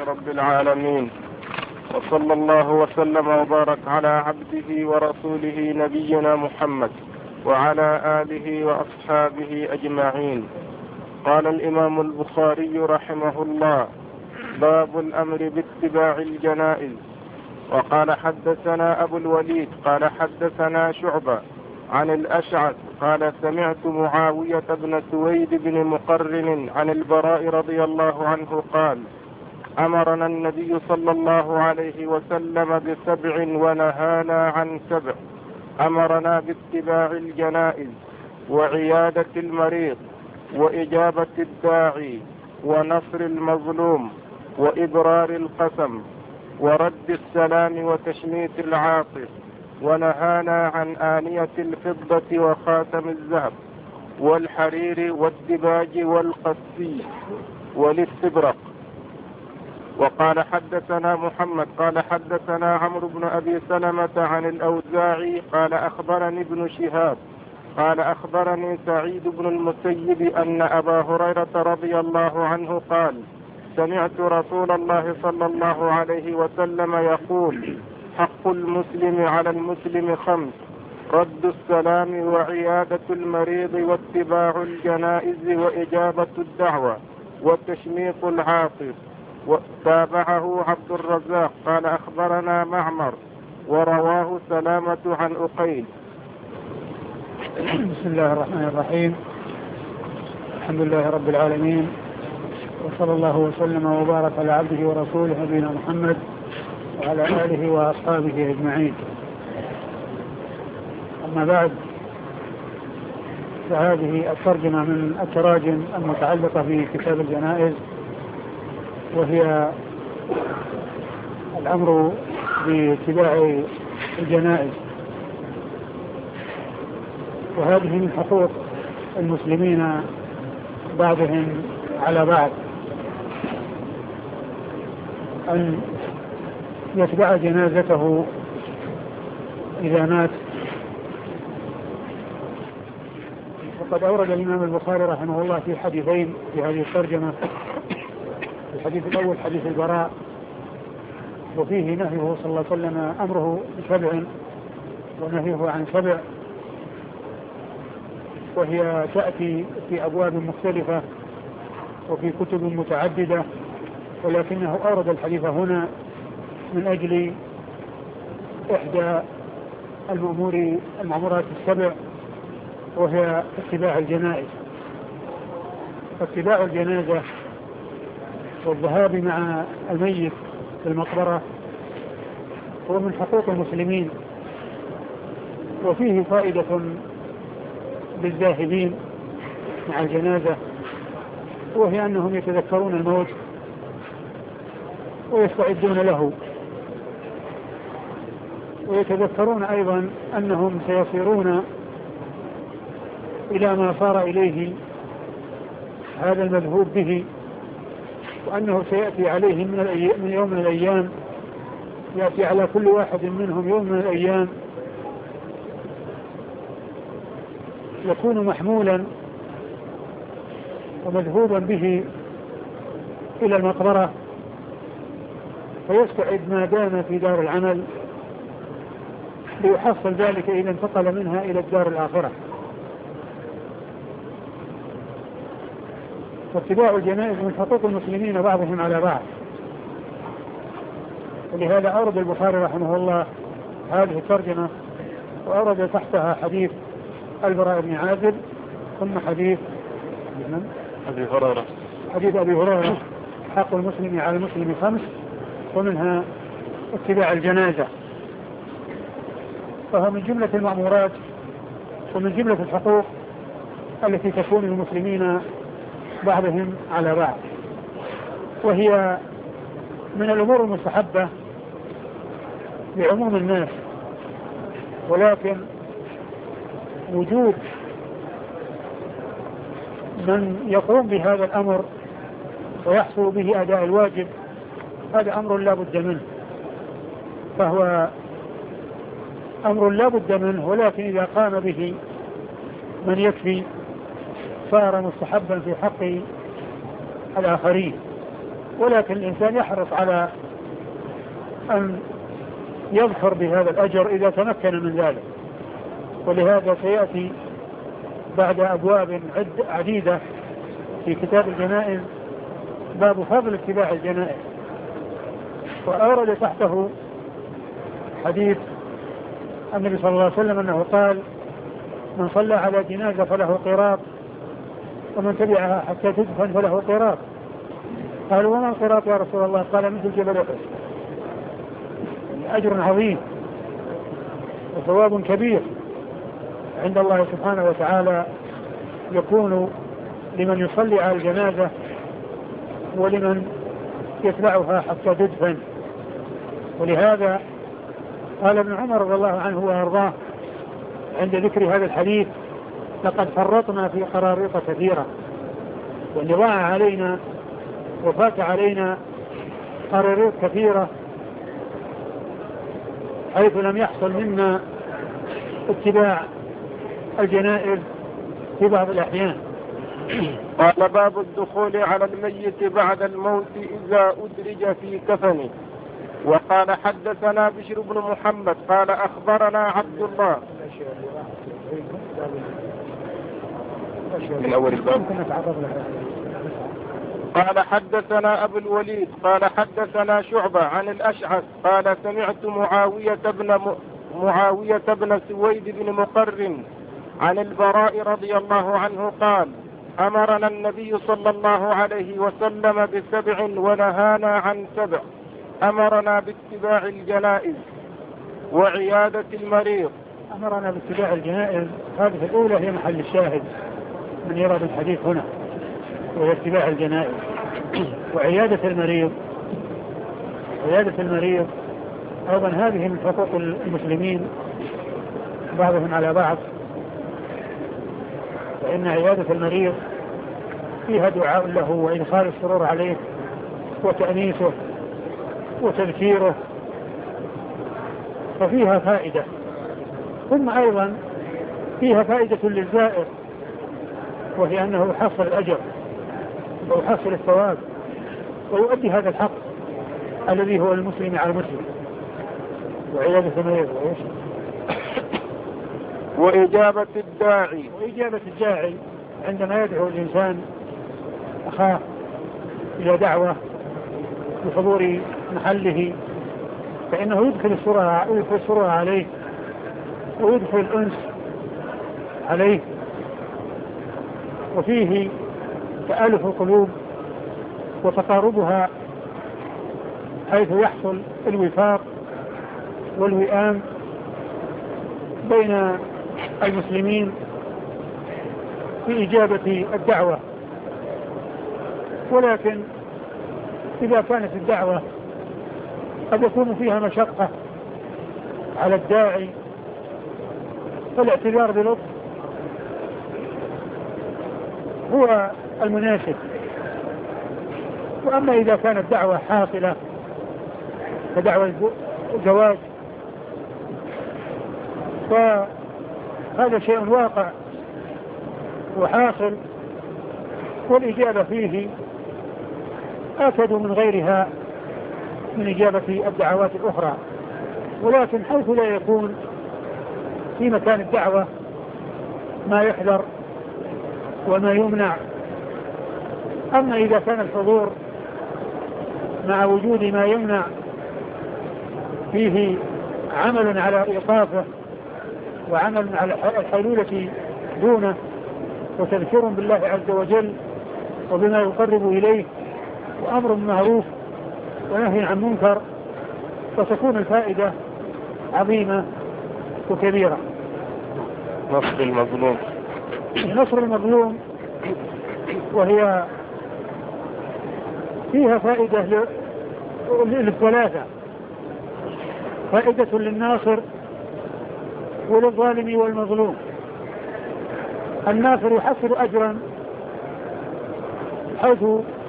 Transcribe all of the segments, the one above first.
رب العالمين، وصلى الله وسلم وبارك على عبده ورسوله نبينا محمد وعلى آله وأصحابه أجمعين. قال الإمام البخاري رحمه الله: باب الأمر باتباع الجنائز. وقال حدثنا أبو الوليد قال حدثنا شعبة عن الأشعث قال سمعت معاوية بن سويد بن مقرن عن البراء رضي الله عنه قال: أمرنا النبي صلى الله عليه وسلم ب7 ونهانا عن 7. أمرنا باتباع الجنائز وعيادة المريض وإجابة الداعي ونصر المظلوم وإبرار القسم ورد السلام وتشميت العاطف، ونهانا عن آنية الفضة وخاتم الذهب والحرير والدباج والقسي والاستبرق. وقال حدثنا محمد قال حدثنا عمرو بن أبي سلمة عن الأوزاعي قال أخبرني ابن شهاب قال أخبرني سعيد بن المسيب أن أبا هريرة رضي الله عنه قال: سمعت رسول الله صلى الله عليه وسلم يقول: حق المسلم على المسلم 5: رد السلام وعيادة المريض واتباع الجنائز وإجابة الدعوة وتشميط العاطف. وتابعه عبد الرزاق قال أخبرنا معمر ورواه سلامة عن أقيل. بسم الله الرحمن الرحيم. الحمد لله رب العالمين، وصلى الله وسلم وبارك على عبده ورسوله نبينا محمد وعلى آله وأصحابه أجمعين. أما بعد، فهذه الترجمة من التراجم المتعلقة في كتاب الجنائز، وهي الأمر باتباع الجنائز، وهذه من حقوق المسلمين بعضهم على بعض، أن يتبع جنازته إذا مات. وقد أورد الإمام البخاري رحمه الله في حديثين في هذه الترجمة. الحديث الأول حديث البراء، وفيه نهيه صلى الله عليه وسلم أمره ب7 ونهيه عن 7، وهي تأتي في أبواب مختلفة وفي كتب متعددة، ولكنه أورد الحديث هنا من أجل إحدى المأمورات 7، وهي اتباع الجنائز. فاتباع الجنازة والذهاب مع الميت في المقبرة هو من حقوق المسلمين، وفيه فائدة للذاهبين مع الجنازة، وهي أنهم يتذكرون الموت ويستعدون له، ويتذكرون أيضا أنهم سيصيرون إلى ما صار إليه هذا المذهوب به، وأنه سيأتي عليهم من يوم من الأيام، يأتي على كل واحد منهم يوم من الأيام يكون محمولا ومذهوبا به إلى المقبرة، فيستعد ما دام في دار العمل ليحصل ذلك إذا انتقل منها إلى الدار الآخرة. فاتباع الجنائز من حقوق المسلمين بعضهم على بعض، ولهذا أورد البخاري رحمه الله هذه الترجمة، وأورد تحتها حديث البراء بن عازب، ثم حديث أبي هريرة حق المسلم على المسلم 5، ومنها اتباع الجنازة، فهو من جملة المأمورات ومن جملة الحقوق التي تكون للمسلمين بعضهم على بعض، وهي من الأمور المستحبة لعموم الناس، ولكن وجود من يقوم بهذا الأمر ويحصل به أداء الواجب هذا أمر لا بد منه، فهو أمر لا بد منه، ولكن إذا قام به من يكفي صار مستحبا في حق الآخرين. ولكن الإنسان يحرص على أن يظفر بهذا الأجر إذا تمكن من ذلك. ولهذا سيأتي بعد أبواب عديدة في كتاب الجنائز باب فضل اتباع الجنائز، وأورد تحته حديث النبي صلى الله عليه وسلم أنه قال: من صلى على جنازة فله قراط، ومن تبعها حتى تدفن فله قراط. قالوا: وما القراط يا رسول الله؟ قال: مثل جبل أحد. أجر عظيم وثواب كبير عند الله سبحانه وتعالى يكون لمن يصلي على الجنازة ولمن يتبعها حتى تدفن. ولهذا قال ابن عمر رضي الله عنه وارضاه عند ذكر هذا الحديث: لقد فرطنا في قراريط كثيرة، وأن ضاع علينا وفات علينا قراريط كثيرة حيث لم يحصل منا اتباع الجنائز في بعض الأحيان. قال: باب الدخول على الميت بعد الموت إذا أدرج في كفنه. وقال: حدثنا بشر بن محمد قال: أخبرنا عبد الله من أول الباب. قال: حدثنا أبو الوليد قال: حدثنا شعبة عن الأشعث قال: سمعت معاوية بن سويد بن مقرن عن البراء رضي الله عنه قال: أمرنا النبي صلى الله عليه وسلم ب7 ونهانا عن 7. أمرنا باتباع الجنائز وعيادة المريض. أمرنا باتباع الجنائز، هذه الأولى هي محل الشاهد من يراد الحديث هنا، وهي اتباع الجنائز وعيادة المريض. عيادة المريض أيضا هذه من حقوق المسلمين بعضهم على بعض، فإن عيادة المريض فيها دعاء له وإدخال السرور عليه وتأنيسه وتذكيره، ففيها فائدة. ثم أيضا فيها فائدة للزائر، وهي أنه يحصل الأجر ويحصل الثواب ويؤدي هذا الحق الذي هو المسلم على المسلم. وعيادة المريض وإجابة الداعي عندما يدعو الإنسان أخاه إلى دعوة بحضور محله، فإنه يدخل السرور عليه ويدخل الأنس عليه، وفيه تألف القلوب وتقاربها حيث يحصل الوفاق والوئام بين المسلمين في إجابة الدعوة. ولكن إذا كانت الدعوة قد يكون فيها مشقة على الداعي فالاعتذار بلطف هو المناسب. وأما إذا كانت دعوة حاصلة كدعوة الزواج فهذا شيء واقع وحاصل، والإجابة فيه أكد من غيرها من إجابة الدعوات الأخرى. ولكن حيث لا يكون في مكان الدعوة ما يحذر وما يمنع. أما إذا كان الحضور مع وجود ما يمنع فيه عمل على إيقافه وعمل على الحلولة دونه وتذكير بالله عز وجل وبما يقرب إليه وأمر معروف ونهي عن منكر، فتكون الفائدة عظيمة وكبيرة. نصر المظلوم وهي فيها فائدة للثلاثة: فائدة للناصر وللظالم والمظلوم. الناصر يحصل أجرا حيث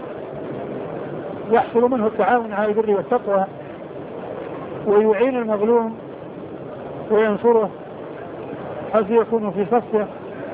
يحصل منه التعاون على البر والتقوى، ويعين المظلوم وينصره حيث يكون في صفه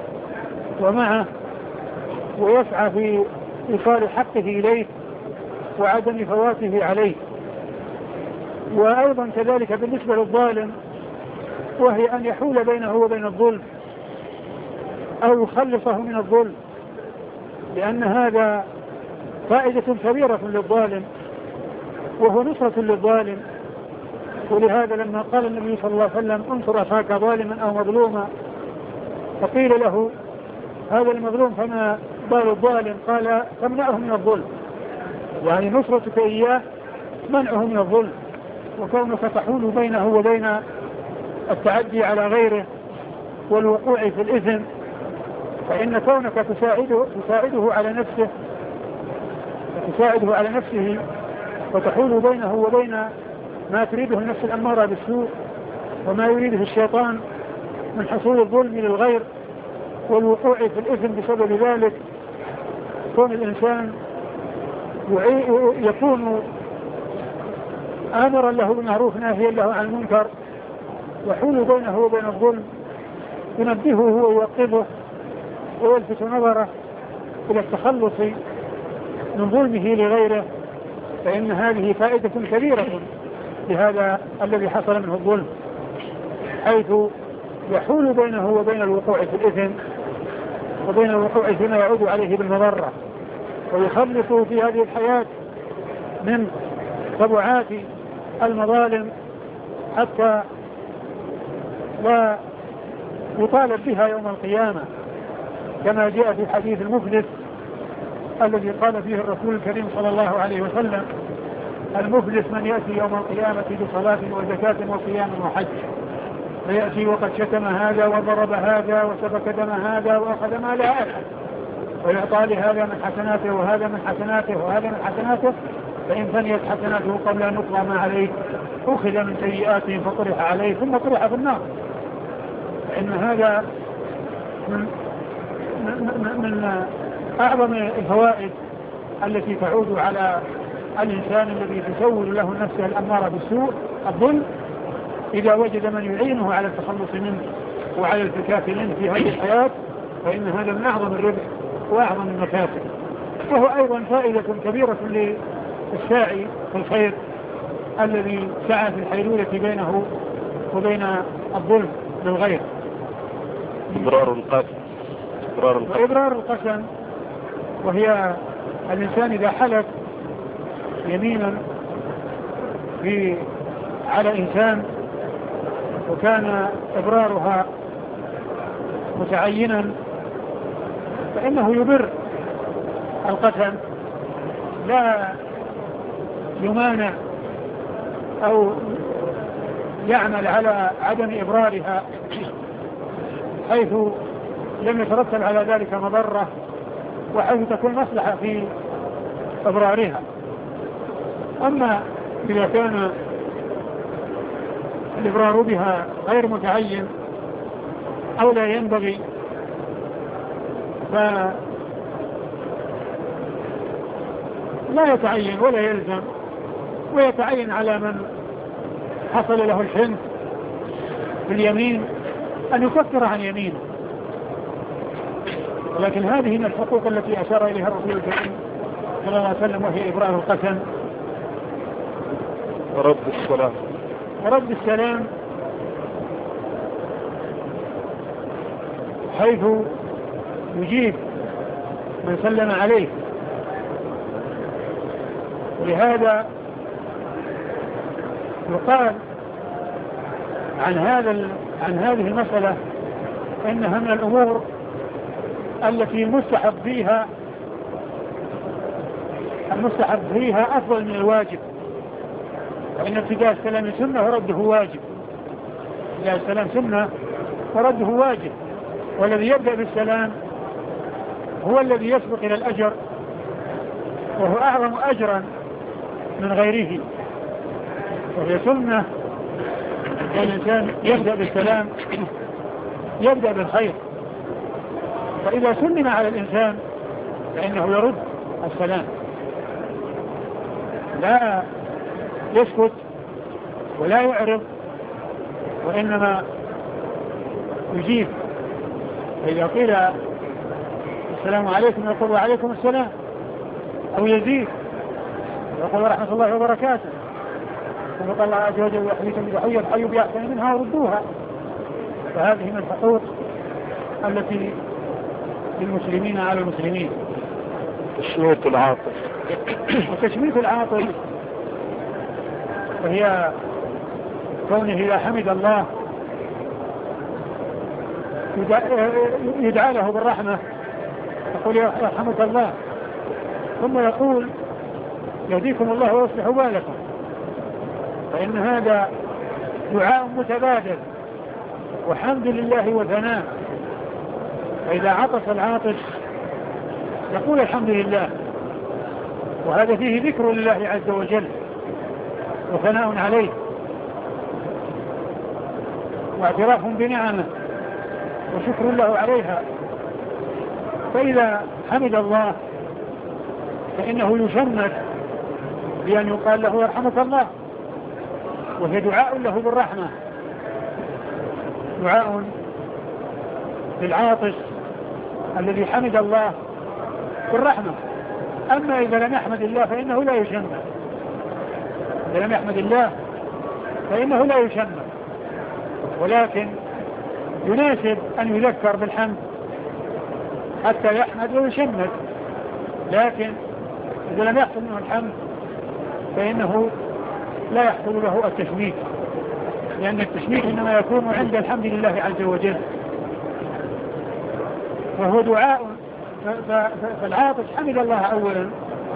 ومعه ويسعى في إيصال حقه إليه وعدم فواته عليه. وأيضا كذلك بالنسبة للظالم، وهي أن يحول بينه وبين الظلم أو يخلصه من الظلم، لأن هذا فائدة كبيرة للظالم وهو نصرة للظالم. ولهذا لما قال النبي صلى الله عليه وسلم انصر أخاك ظالما أو مظلوما، فقيل له هذا المظلوم فما بال الظالم؟ قال تمنعه من الظلم، يعني نصرتك إياه منعه من الظلم، وكونك تحول بينه وبين التعدي على غيره والوقوع في الإثم، فإن كونك تساعده على نفسه وتحول بينه وبين ما تريده النفس الأمارة بالسوء وما يريده الشيطان من حصول الظلم للغير والوقوع في الإثم بسبب ذلك، كون الإنسان يكون آمرا له بالمعروف ناهيا له عن المنكر، يحول بينه وبين الظلم، ينبهه ويوقظه ويلفت نظره إلى التخلص من ظلمه لغيره، فإن هذه فائدة كبيرة لهذا الذي حصل منه الظلم، حيث يحول بينه وبين الوقوع في الإثم وبين الوقوع فيما يعود عليه بالمضرة، ويخلصه في هذه الحياة من تبعات المظالم حتى لا يطالب بها يوم القيامة، كما جاء في حديث المفلس الذي قال فيه الرسول الكريم صلى الله عليه وسلم: المفلس من يأتي يوم القيامة بصلاة وزكاة وصيام وحج، فيأتي وقد شتم هذا وضرب هذا وسفك دم هذا وأخذ مال هذا، ويعطى لهذا من حسناته وهذا من حسناته وهذا من حسناته، فإن فنيت حسناته قبل أن يقضى ما عليه أخذ من سيئاته فطرح عليه ثم طرح في النار. فإن هذا من أعظم الفوائد التي تعود على الإنسان الذي تسول له النفس الأمارة بالسوء الظلم، إذا وجد من يعينه على التخلص منه وعلى الفكاك منه في هذه الحياة، فإن هذا من أعظم الربح وأعظم المكاسب. وهو أيضا فائدة كبيرة للساعي في الخير الذي سعى في الحيلولة بينه وبين الظلم للغير. إبرار القسم، وهي الإنسان إذا حلف يمينا على إنسان وكان إبرارها متعينا، فإنه يبر القسم، لا يمانع أو يعمل على عدم إبرارها حيث لم يترتب على ذلك مضرة، وحيث تكون مصلحة في إبرارها. أما إذا كان الإبرار بها غير متعين أو لا ينبغي، فلا يتعين ولا يلزم، ويتعين على من حصل له الحنث باليمين أن يكفر عن يمينه. لكن هذه من الحقوق التي أشار إليها الرسول الكريم صلى الله عليه وسلم، وهي إبرار القسم ورد السلام، حيث يجيب من سلم عليه. ولهذا يقال عن هذه المسألة إنها من الأمور التي المستحب فيها أفضل من الواجب، وإن ابتداء السلام سنة ورده واجب. ابتداء السلام سنة ورده واجب، والذي يبدأ بالسلام هو الذي يسبق إلى الأجر، وهو أعظم أجرا من غيره. وهي سنة الإنسان يبدأ بالسلام، يبدأ بالخير، فإذا سلم على الإنسان فإنه يرد السلام، لا يسكت ولا يعرض، وإنما يجيب. فإذا قيل السلام عليكم يقول وعليكم السلام، أو يزيد ويقول ورحمة الله وبركاته، ثم قال الله عز وجل يحييكم بتحية حيوا بأحسن منها وردوها. فهذه من الحقوق التي للمسلمين على المسلمين. تشميت العاطف. وتشميت العاطف وهي كونه إذا حمد الله يدعى له بالرحمة، يقول يرحمك الله، ثم يقول يهديكم الله ويصلح بالكم، فإن هذا دعاء متبادل وحمد لله وثناء. فإذا عطس العاطس يقول الحمد لله، وهذا فيه ذكر لله عز وجل وثناء عليه واعتراف بنعمه وشكر له عليها. فإذا حمد الله فإنه يشمت بأن يقال له يرحمك الله، وهي دعاء له بالرحمة، دعاء للعاطس الذي حمد الله بالرحمة. أما إذا لم يحمد الله فإنه لا يشمت، إذا لم يحمد الله فإنه لا يشمت، ولكن يناسب أن يذكر بالحمد حتى يحمد ويشمت. لكن إذا لم يحصل منه الحمد فإنه لا يحصل له التشميت، لأن التشميت إنما يكون عند الحمد لله عز وجل، وهو دعاء. فالعاطس حمد الله أولا،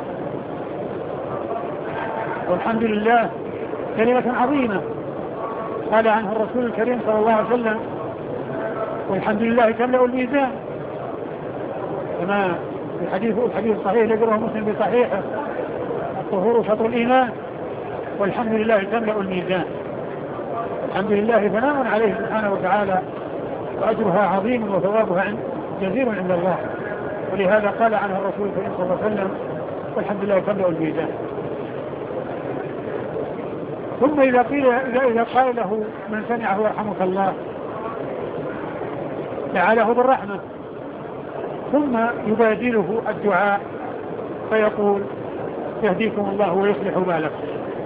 والحمد لله كلمة عظيمة قال عنه الرسول الكريم صلى الله عليه وسلم والحمد لله تملأ الميزان، كما في الحديث الصحيح الذي رواه مسلم بصحيحه الطهور شطر الإيمان والحمد لله تملأ الميزان. الحمد لله ثناء عليه سبحانه وتعالى، وأجرها عظيم وثوابها جزيل عند الله، ولهذا قال عنه الرسول الكريم صلى الله عليه وسلم والحمد لله تملأ الميزان. ثم إذا قال له من سمعه يرحمك الله دعا له بالرحمة، ثم يبادله الدعاء فيقول يهديكم الله ويصلح بالكم.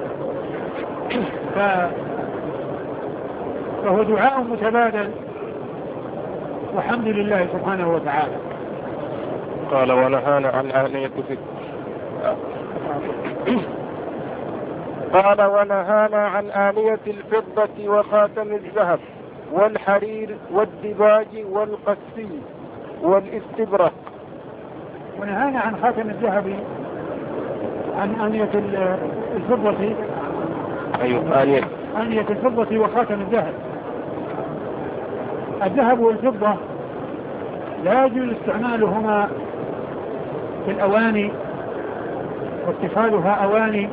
فهو دعاء متبادل والحمد لله سبحانه وتعالى. قال ونهانا عن آنية قال ونهانا عن آنية الفضة وخاتم الذهب والحرير والدباج والقسي والاستبرق. ونهانا عن خاتم الذهب، عن آنية الفضة. أيوة آنية الفضة وخاتم الذهب. الذهب والفضة لا يجوز استعمالهما في الأواني واتخاذها أواني،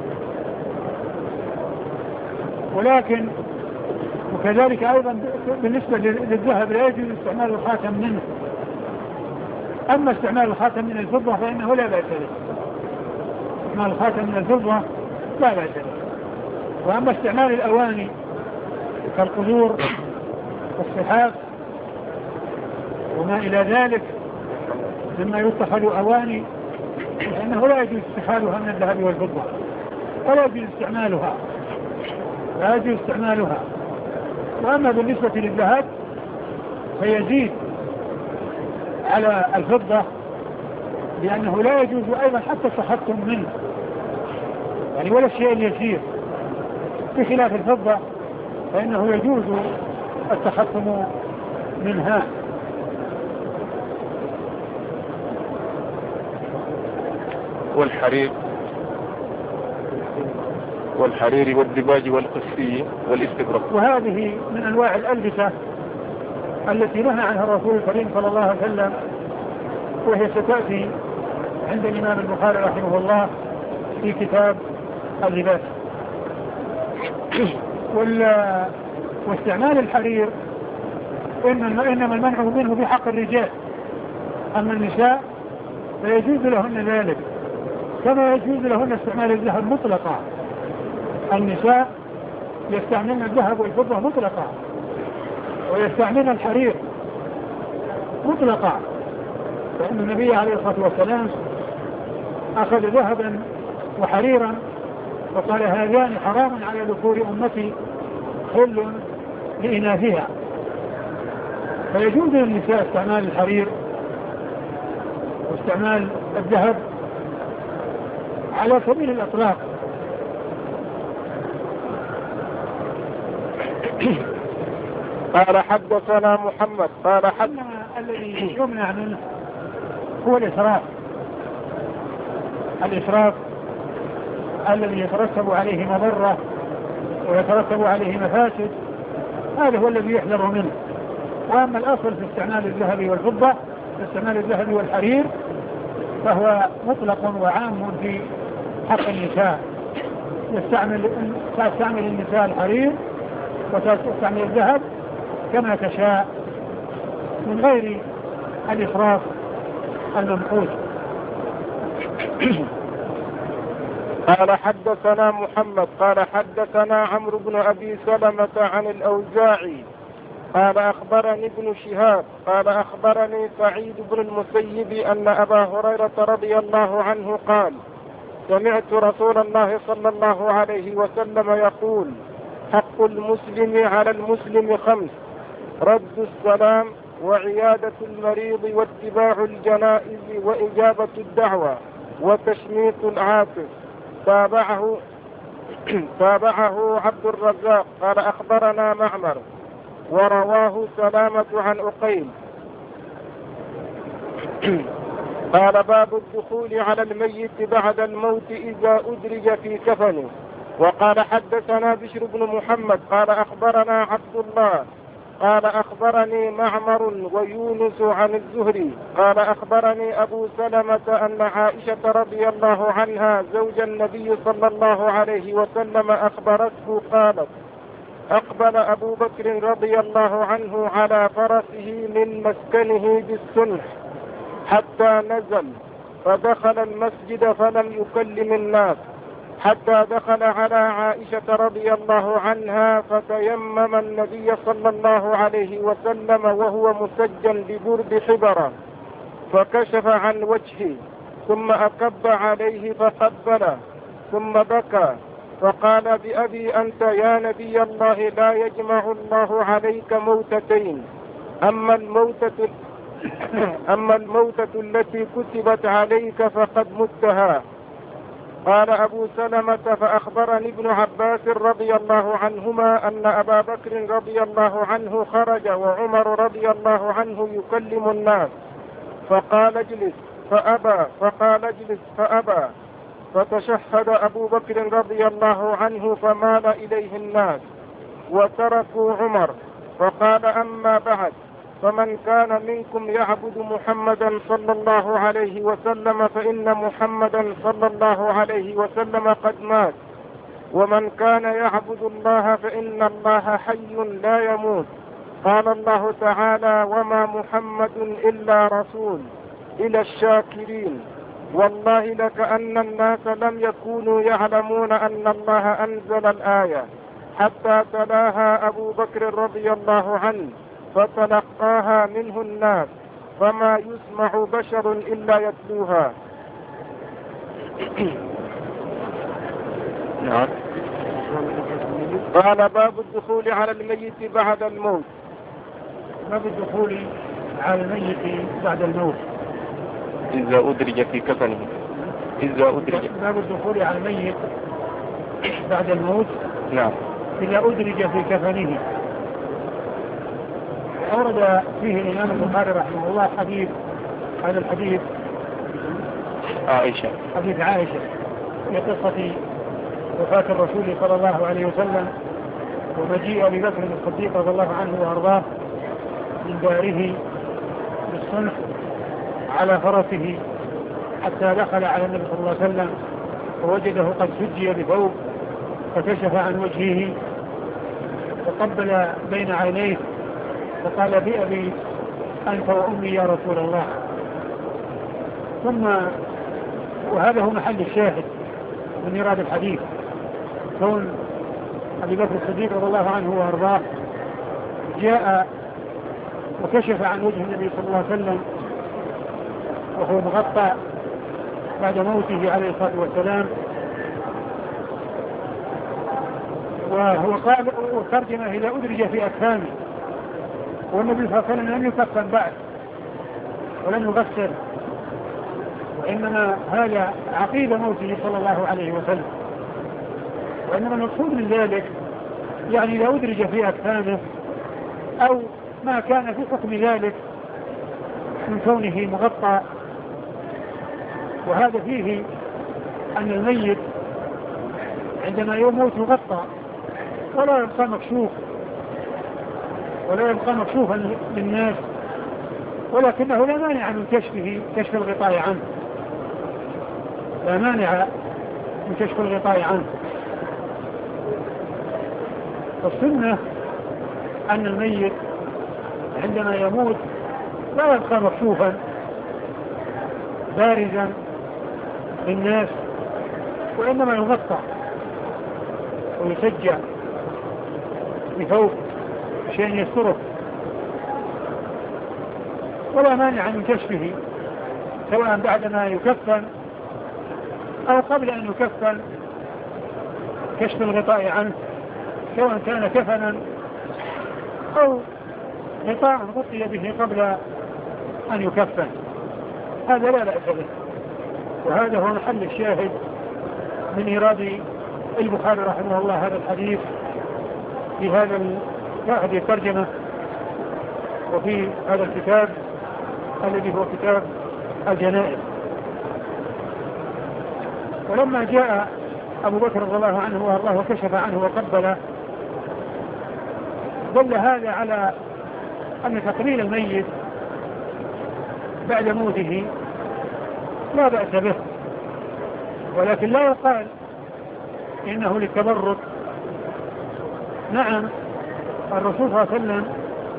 ولكن وكذلك أيضا بالنسبة للذهب لا يجوز استعمال الخاتم منه. أما استعمال الخاتم من الفضة فإنه لا بأس به، استعمال الخاتم من الفضة لا بأس به. وأما استعمال الأواني كالقدور والصحاف وما إلى ذلك مما يتخذ أواني فإنه لا يجوز استخدامها من الذهب والفضة، ولا يجوز استعمالها، لا يجوز استعمالها. وأما بالنسبة للذهب فيزيد على الفضة، لأنه لا يجوز أيضا حتى التحكم منه، يعني ولا الشيء اليسير، بخلاف الفضة فإنه يجوز التحكم منها. والحرير والدباج والقسي والاستبرق. وهذه من أنواع الألبسة التي نهى عنها الرسول الكريم صلى الله عليه وسلم، وهي ستأتي عند الإمام البخاري رحمه الله في كتاب اللباس. واستعمال الحرير إنما المنع منه بحق الرجال، أما النساء فيجوز لهن ذلك، كما يجوز لهن استعمال الذهب مطلقا. النساء يستعملن الذهب والفضة مطلقا، ويستعملن الحرير مطلقا، فإن النبي عليه الصلاة والسلام أخذ ذهبا وحريرا، وقال هذان حرام على ذكور أمتي حل لإناثها. فيجوز للنساء استعمال الحرير واستعمال الذهب على سبيل الإطلاق. قال حدثنا محمد قال الذي يمنع منه هو الإسراف الذي يترتب عليه مضرة ويترتب عليه مفاسد، هذا هو الذي يحذر منه. وأما الأصل في استعمال الذهب والفضة، في استعمال الذهب والحرير، فهو مطلق وعام في حق النساء. تستعمل النساء الحرير وتستعمل الذهب كما تشاء من غير الإسراف الممقوت. قال حدثنا محمد قال حدثنا عمرو بن أبي سلمة عن الأوزاعي قال أخبرني ابن شهاب قال أخبرني سعيد بن المسيب أن أبا هريرة رضي الله عنه قال سمعت رسول الله صلى الله عليه وسلم يقول حق المسلم على المسلم 5: رد السلام وعيادة المريض واتباع الجنائز وإجابة الدعوة وتشميت العاطف. تابعه عبد الرزاق قال أخبرنا معمر ورواه سلامة عن أقيل. قال باب الدخول على الميت بعد الموت إذا أدرج في كفنه. وقال حدثنا بشر بن محمد قال أخبرنا عبد الله قال أخبرني معمر ويونس عن الزهري قال أخبرني أبو سلمة أن عائشة رضي الله عنها زوج النبي صلى الله عليه وسلم أخبرته قالت أقبل أبو بكر رضي الله عنه على فرسه من مسكنه بالسنح حتى نزل فدخل المسجد فلم يكلم الناس حتى دخل على عائشة رضي الله عنها فتيمم النبي صلى الله عليه وسلم وهو مسجن ببرد حبرة فكشف عن وجهه ثم أكب عليه فقبله ثم بكى فقال بأبي أنت يا نبي الله لا يجمع الله عليك موتتين أما الموتة التي كتبت عليك فقد متها. قال أبو سلمة فأخبرني ابن عباس رضي الله عنهما أن أبا بكر رضي الله عنه خرج وعمر رضي الله عنه يكلم الناس فقال اجلس فأبى فقال اجلس فأبى فتشهد أبو بكر رضي الله عنه فمال إليه الناس وتركوا عمر فقال أما بعد فمن كان منكم يعبد محمدا صلى الله عليه وسلم فإن محمدا صلى الله عليه وسلم قد مات ومن كان يعبد الله فإن الله حي لا يموت. قال الله تعالى وما محمد إلا رسول إلى الشاكرين والله لكأن الناس لم يكونوا يعلمون أن الله أنزل الآية حتى تلاها أبو بكر رضي الله عنه فتلقاها منه الناس فما يسمع بشر إلا يتلوها. قال باب الدخول على الميت بعد الموت. باب الدخول على الميت بعد الموت إذا أدرج في كفنه. باب الدخول على الميت بعد الموت. نعم. إذا أدرج في كفنه. أورد فيه الإمام البخاري رحمه الله حديث هذا الحديث حديث عائشة في قصة وفاة الرسول صلى الله عليه وسلم ومجيء أبي بكر الصديق رضي الله عنه وأرضاه من داره بالصنح على فرسه حتى دخل على النبي صلى الله عليه وسلم فوجده قد سجي بثوب فكشف عن وجهه وقبل بين عينيه فقال بأبي أنت وأمي يا رسول الله. ثم وهذا هو محل الشاهد من إيراد الحديث كون أبي بكر الصديق رضي الله عنه وأرضاه جاء وكشف عن وجه النبي صلى الله عليه وسلم وهو مغطى بعد موته عليه الصلاة والسلام وهو قال وترجمه إذا أدرج في أكفانه، والنبي صلى الله عليه وسلم لم يكفن بعد ولم يغسل، وإنما هذا عقيب موته صلى الله عليه وسلم. وإنما المقصود من ذلك يعني إذا أدرج في أكفانه أو ما كان في حكم ذلك من كونه مغطى. وهذا فيه أن الميت عندما يموت يغطى ولا يبقى مكشوف ولا يبقى مكشوفا للناس، ولكنه لا مانع من كشف الغطاء عنه، لا مانع من كشف الغطاء عنه. السنة أن الميت عندما يموت لا يبقى مكشوفا بارزا للناس، وإنما يغطى ويسجع بثوب شيء يستره، ولا مانع من كشفه سواء بعدما يكفن أو قبل أن يكفن، كشف الغطاء عنه سواء كان كفنا أو غطاء غطي به قبل أن يكفن، هذا لا بأس به. وهذا هو محل الشاهد من إيراد البخاري رحمه الله هذا الحديث في هذه الترجمة وفي هذا الكتاب الذي هو كتاب الجنائز. ولما جاء أبو بكر رضي الله عنه وأرضاه وكشف عنه وقبله، دل هذا على أن تقبيل الميت بعد موته لا بأس به، ولكن لا يقال إنه للتبرك. نعم الرسول صلى الله عليه وسلم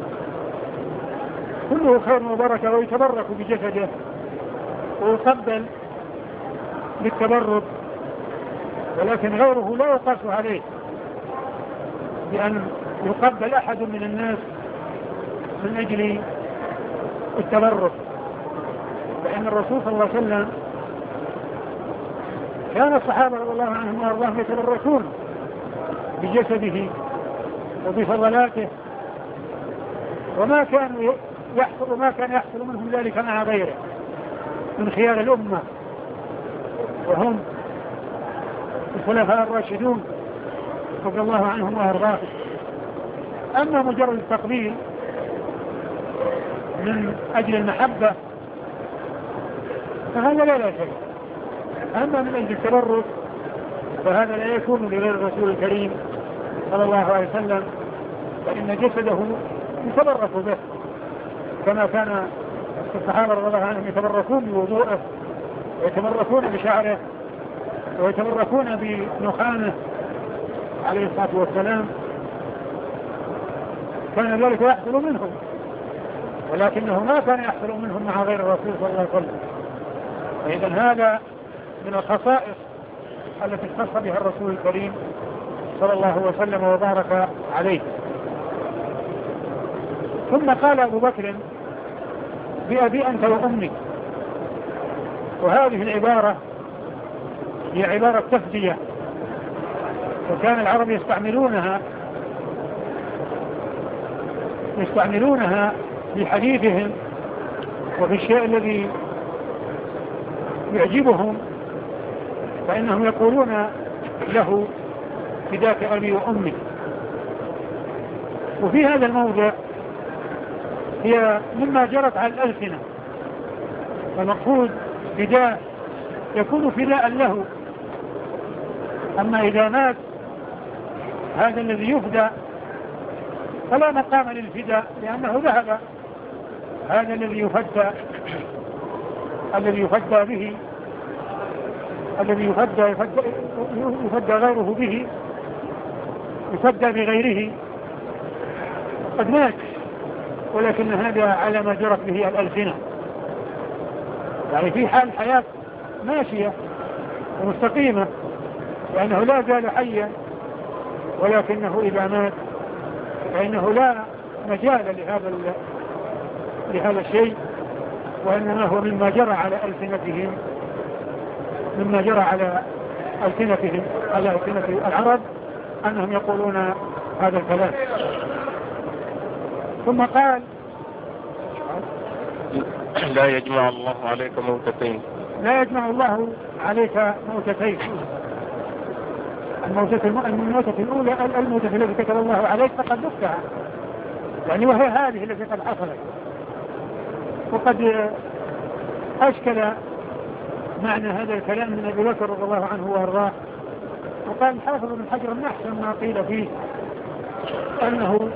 كله خير وبركة ويتبرك بجسده ويقبل بالتبرك، ولكن غيره لا يقاس عليه بأن يقبل أحد من الناس من أجل التبرك، لأن الرسول صلى الله عليه وسلم كان الصحابة رضي الله عنهم وأرضاهم يتبركون بجسده وبفضلاته، وما كان يحصل منهم ذلك مع غيره من خيار الأمة، وهم الخلفاء الراشدون رضي الله عنهم وأرضاهم. أما مجرد التقبيل من أجل المحبة فهذا لا شيء، أما من أجل التبرك فهذا لا يكون لغير الرسول الكريم صلى الله عليه وسلم، فإن جسده يتبرك به كما كان الصحابة رضي الله عنهم يتبركون بوضوءه ويتبركون بشعره ويتبركون بنخانه عليه الصلاة والسلام، كان ذلك يحصل منهم، ولكنه ما كان يحصل منهم مع غير الرسول صلى الله عليه وسلم. فإذا هذا من الخصائص التي اختص بها الرسول الكريم صلى الله وسلم وبارك عليه. ثم قال أبو بكر بأبي أنت وأمي، وهذه العبارة هي عبارة تفدية، وكان العرب يستعملونها في حديثهم وفي الشيء الذي يعجبهم، فإنهم يقولون له فداك أبي وأمي. وفي هذا الموضع هي مما جرت على الألسنة، فالمقصود فداء يكون فداء له. أما إذا مات هذا الذي يفدى فلا مقام للفداء، لأنه ذهب. هذا الذي يفدى به، الذي يفدى غيره به، يفدى بغيره، قد مات، ولكن هذا على ما جرت به الألسنة، يعني في حال حياة ماشية ومستقيمة، لأنه لا زال حيا، ولكنه إذا مات فإنه لا مجال لهذا الشيء، وإنما هو مما جرى على ألسنتهم، على ألسنة العرب، أنهم يقولون هذا الكلام. ثم قال لا يجمع الله عليك موتتين. لا يجمع الله عليك موتتين. الموتة الأولى الموتة التي كتب الله عليك فقد ذكرها، يعني وهي هذه التي قد حصلت. وقد أشكل معنى هذا الكلام من أبي بكر رضي الله عنه وارضاه. وقال الحافظ بن حجر من أحسن ما قيل فيه أنه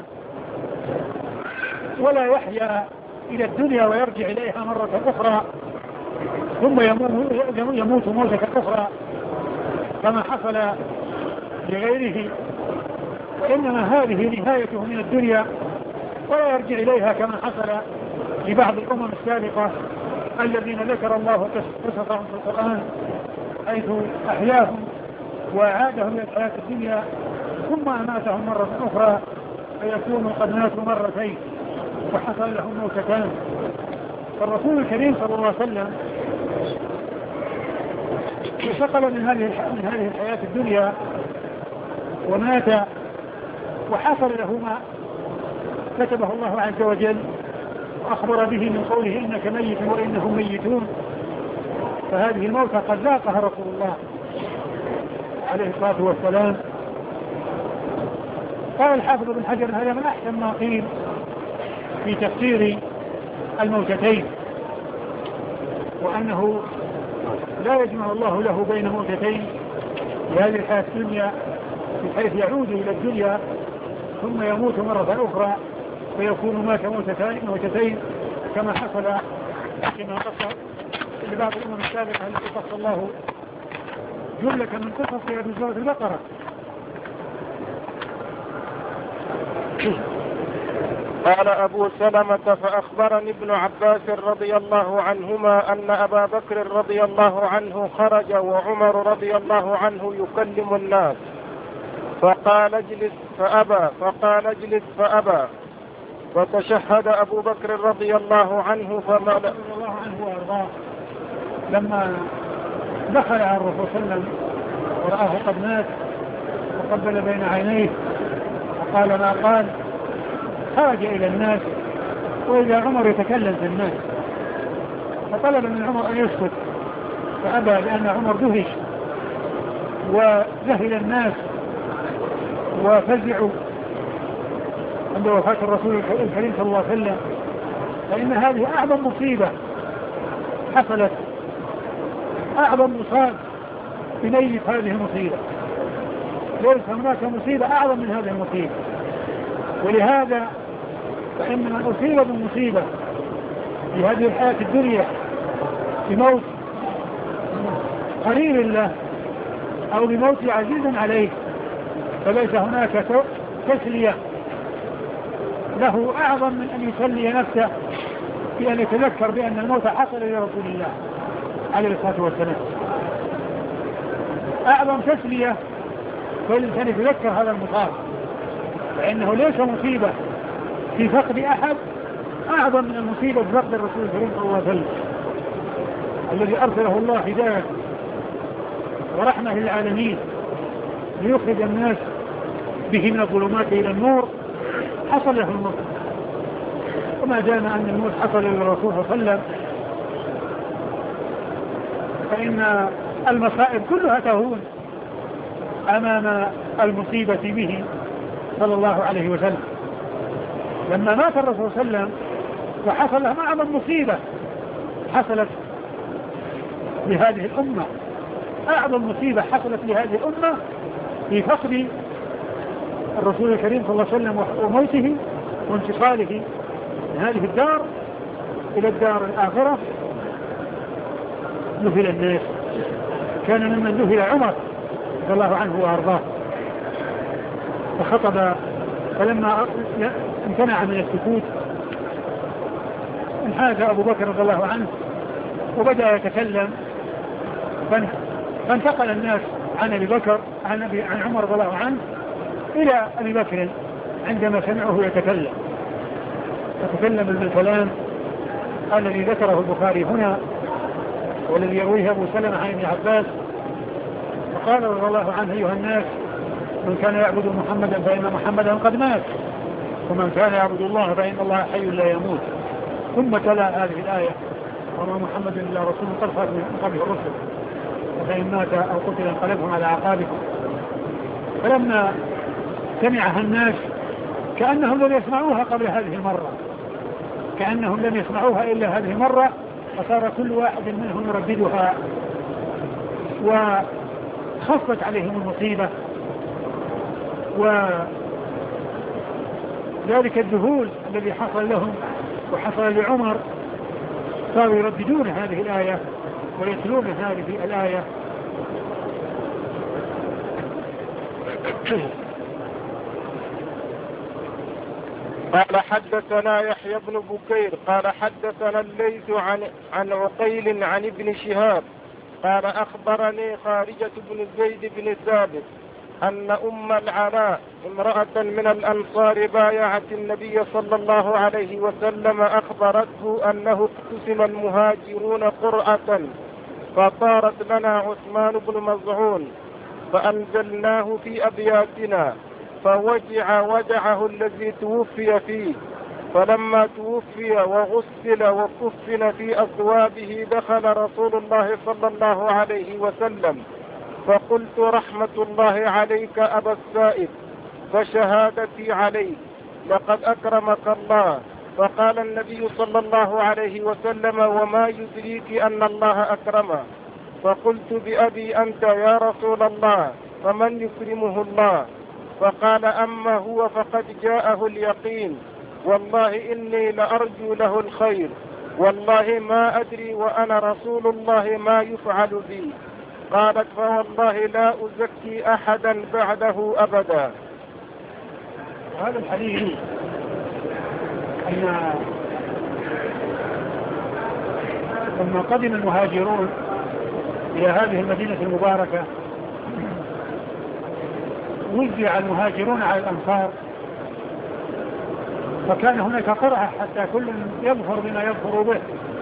ولا يحيا إلى الدنيا ويرجع إليها مرة أخرى ثم يموت موتة أخرى كما حصل لغيره، وإنما هذه نهايته من الدنيا ولا يرجع إليها كما حصل لبعض الأمم السابقة الذين ذكر الله قصصهم في القرآن حيث أحياهم وأعادهم إلى الحياة الدنيا ثم أماتهم مرة أخرى فيكونوا قد ماتوا مرتين وحصل لهم موتتان. فالرسول الكريم صلى الله عليه وسلم انتقل من هذه الحياة الدنيا ومات وحصل له ما كتبه الله عز وجل وأخبر به من قوله إنك ميت وإنهم ميتون. فهذه الموتى قد ذاقها رسول الله عليه الصلاة والسلام. قال الحافظ بن حجر هذا من أحسن ما قيل في تفسير الموتتين، وأنه لا يجمع الله له بين موتتين لهذه الحياة الدنيا بحيث يعود إلى الدنيا ثم يموت مرة أخرى فيكون مات موتتين كما حصل كما قصر لبعض الأمم السابقة التي قص الله جملة من قصصها في سورة البقرة. قال أبو سلمة فأخبرني ابن عباس رضي الله عنهما أن أبا بكر رضي الله عنه خرج وعمر رضي الله عنه يكلم الناس فقال اجلس فأبى فتشهد أبو بكر رضي الله عنه فملأ لما دخل على الرسول صلى الله عليه وسلم ورآه قد مات وقبل بين عينيه وقال ما قال خرج إلى الناس وإذا عمر يتكلم في الناس فطلب من عمر أن يسكت فأبى لأن عمر دهش وذهل الناس وفزعوا عند وفاة الرسول الكريم صلى الله عليه وسلم، فإن هذه أعظم مصيبة حصلت، أعظم مصاب بنية هذه المصيبة، ليس هناك مصيبة أعظم من هذه المصيبة. ولهذا فإن من أصيب بالمصيبة في هذه الحياة الدنيا بموت قريب له أو بموت عزيز عليه فليس هناك تسلية له أعظم من أن يسلي نفسه بأن يتذكر بأن الموت حصل لرسول الله عليه الصلاة والسلام. أعظم تسلية فالإنسان يتذكر هذا المصاب، فإنه ليس مصيبة في فقد أحد أعظم من المصيبة في فقد الرسول الكريم صلى الله عليه وسلم الذي أرسله الله هداية ورحمة للعالمين ليخرج الناس به من الظلمات إلى النور. حصل له الموت، وما دام أن الموت حصل للرسول صلى الله عليه وسلم فإن المصائب كلها تهون أمام المصيبة به صلى الله عليه وسلم. لما مات الرسول صلى الله عليه وسلم وحصل له أعظم مصيبة حصلت لهذه الأمة، أعظم مصيبة حصلت لهذه الأمة في فقد الرسول الكريم صلى الله عليه وسلم وموته وانتقاله من هذه الدار إلى الدار الآخرة. ذهل الناس، كان ممن ذهل عمر رضي الله عنه وأرضاه فخطب، فلما امتنع من السكوت انحاز أبو بكر رضي الله عنه وبدأ يتكلم، فانتقل الناس عن أبي بكر عن عمر رضي الله عنه إلى أبي بكر عندما سمعه يتكلم بالكلام الذي ذكره البخاري هنا والذي يرويه أبو سلمة عن ابن عباس. فقال رضي الله عنه أيها الناس من كان يعبد محمدا فإن محمدا قد مات ومن كان يعبد الله فإن الله حي لا يموت. ثم تلا هذه الآية وما محمد إلا رسول قد خلت من قبله الرسل فإن مات أو قتل انقلبهم على أعقابهم. فلما سمعها الناس كأنهم لم يسمعوها قبل هذه المرة، كأنهم لم يسمعوها إلا هذه المرة، فصار كل واحد منهم يرددها وخفت عليهم المصيبة. وذلك الذهول الذي حصل لهم وحصل لعمر صاروا يرددون هذه الآية ويتلون هذه الآية. قال حدثنا يحيى بن بكير قال حدثنا الليث عن عقيل عن ابن شهاب قال أخبرني خارجة بن زيد بن ثابت أن أم العلاء امرأة من الأنصار بايعت النبي صلى الله عليه وسلم أخبرته أنه اقتسم المهاجرون قرعة فطارت لنا عثمان بن مظعون فأنزلناه في أبياتنا فوجع وجعه الذي توفي فيه، فلما توفي وغسل وكفن في أثوابه دخل رسول الله صلى الله عليه وسلم فقلت رحمة الله عليك أبا السائب فشهادتي عليك لقد أكرمك الله. فقال النبي صلى الله عليه وسلم وما يدريك أن الله أكرمه؟ فقلت بأبي أنت يا رسول الله فمن يكرمه الله؟ فقال أما هو فقد جاءه اليقين والله إني لأرجو له الخير والله ما أدري وأنا رسول الله ما يفعل بي. قالت فوالله لا أزكي أحدا بعده أبدا. هذا الحديث أن لما قدم المهاجرون إلى هذه المدينة المباركة وزع المهاجرون على الأنصار فكان هناك قرعة حتى كل يظفر بما يظفر به.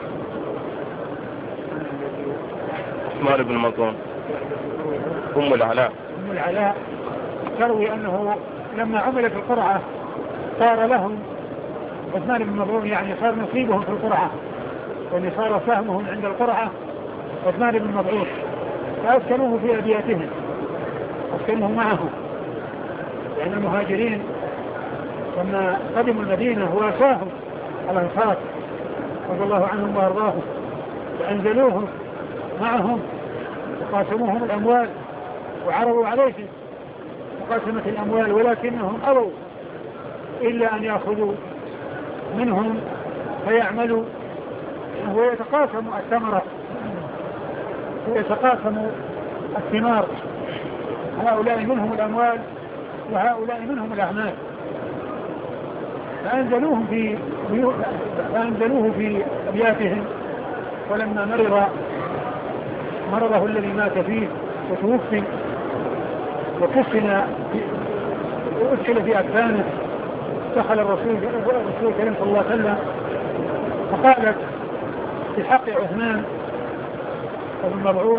عثمان بن مظعون أم العلاء تروي أنه لما عملت القرعة صار لهم عثمان بن مظعون يعني صار نصيبهم في القرعة وأن صار سهمهم عند القرعة عثمان بن مظعون فأسكنوه في أبياتهم أسكنوه معهم. يعني المهاجرين لما قدموا المدينة وواساهم الأنصار رضي الله عنهم وأرضاهم فأنزلوهم معهم وقاسموهم الأموال وعرضوا عليهم مقاسمة الأموال ولكنهم أبوا إلا أن يأخذوا منهم فيعملوا ويتقاسموا الثمرة ويتقاسموا الثمار، هؤلاء منهم الأموال وهؤلاء منهم الأعمال. فأنزلوه في أبياتهم. ولما مرضه الذي مات فيه وتوفي وكفن وأدخل في أكفانه دخل الرسول الكريم صلى الله عليه وسلم فقالت في حق عثمان بن مظعون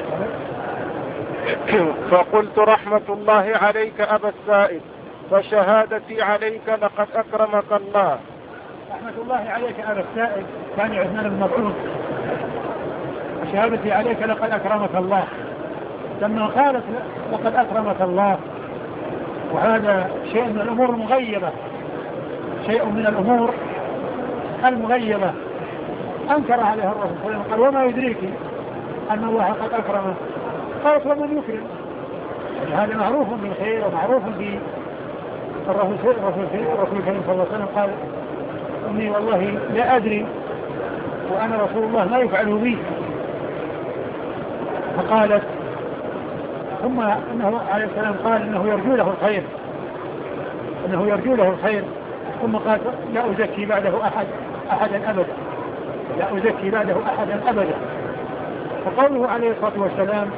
فقلت رحمة الله عليك أبا السائب فشهادتي عليك لقد أكرمك الله. رحمة الله عليك أبا السائب كان عثمان بن مظعون وشهادتي عليك لقد أكرمك الله. لما قالت لقد أكرمك الله وهذا شيء من الأمور المغيبة، شيء من الأمور المغيبة أنكر عليها الرسول صلى الله عليه وسلم قال وما يدريك أن الله قد أكرمه؟ قالت ومن يكرم؟ هذا معروف بالخير ومعروف بالرسول الكريم صلى الله عليه وسلم قال إني والله لا أدري وأنا رسول الله ما يفعل بي. فقالت ثم أنه عليه السلام قال إنه يرجو له الخير ثم قال لا أزكي بعده أحدا أبدا. فقوله عليه الصلاة والسلام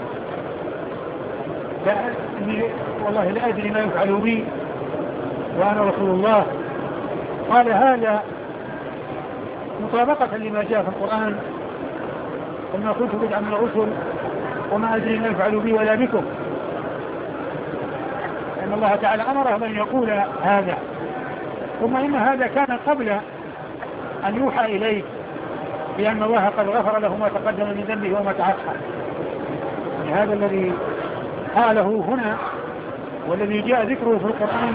إني والله لا أدري ما يفعل بي وأنا رسول الله قال هذا مطابقة لما جاء في القرآن وما كنت بدعا من الرسل وما أدري ما يفعل بي ولا بكم. أن الله تعالى أمره بأن يقول هذا. ثم إن هذا كان قبل أن يوحى إليه بأن الله قد غفر له ما تقدم من ذنبه وما تأخر. هذا الذي قاله هنا والذي جاء ذكره في القرآن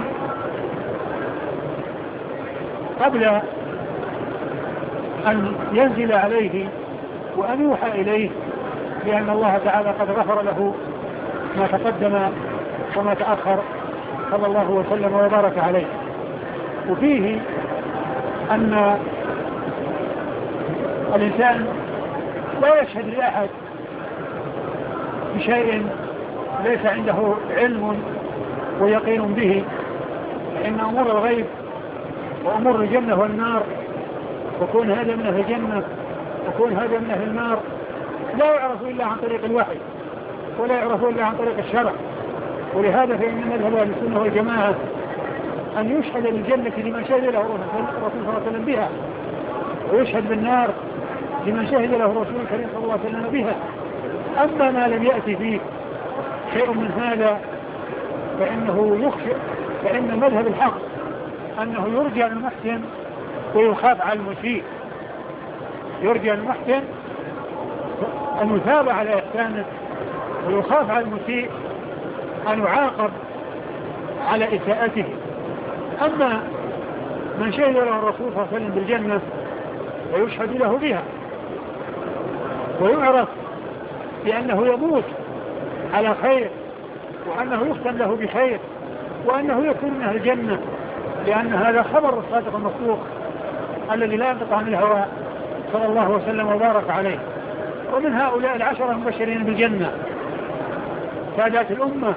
قبل أن ينزل عليه وأن يوحى إليه بأن الله تعالى قد غفر له ما تقدم وما تأخر صلى الله وسلم وبارك عليه. وفيه أن الإنسان لا يشهد لأحد بشيء ليس عنده علم ويقين به، فإن أمور الغيب وأمور الجنة والنار وكون هذا من أهل الجنة وكون هذا من أهل النار لا يعرف إلا عن طريق الوحي ولا يعرف إلا عن طريق الشرع. ولهذا فإن مذهب أهل السنة والجماعة أن يشهد بالجنة لمن شهد له الرسول صلى الله عليه وسلم بها، ويشهد بالنار لمن شهد له الرسول الكريم صلى الله عليه وسلم بها. أما ما لم يأتي فيه شيء من هذا فإنه يخشى، فإن مذهب الحق أنه يرجى عن المحسن ويخاف على المسيء. يرجى عن المحسن أن يثاب على إحسانه ويخاف على المسيء أن يعاقب على إساءته. أما من شهد له الرسول صلى الله عليه وسلم بالجنة ويشهد له بها ويعرف بأنه يموت على خير وأنه يختم له بخير وأنه يكون من أهل الجنة، لأن هذا خبر الصادق المصدوق الذي لا ينطق عن الهوى صلى الله وسلم وبارك عليه. ومن هؤلاء العشرة المبشرين بالجنة سادات الأمة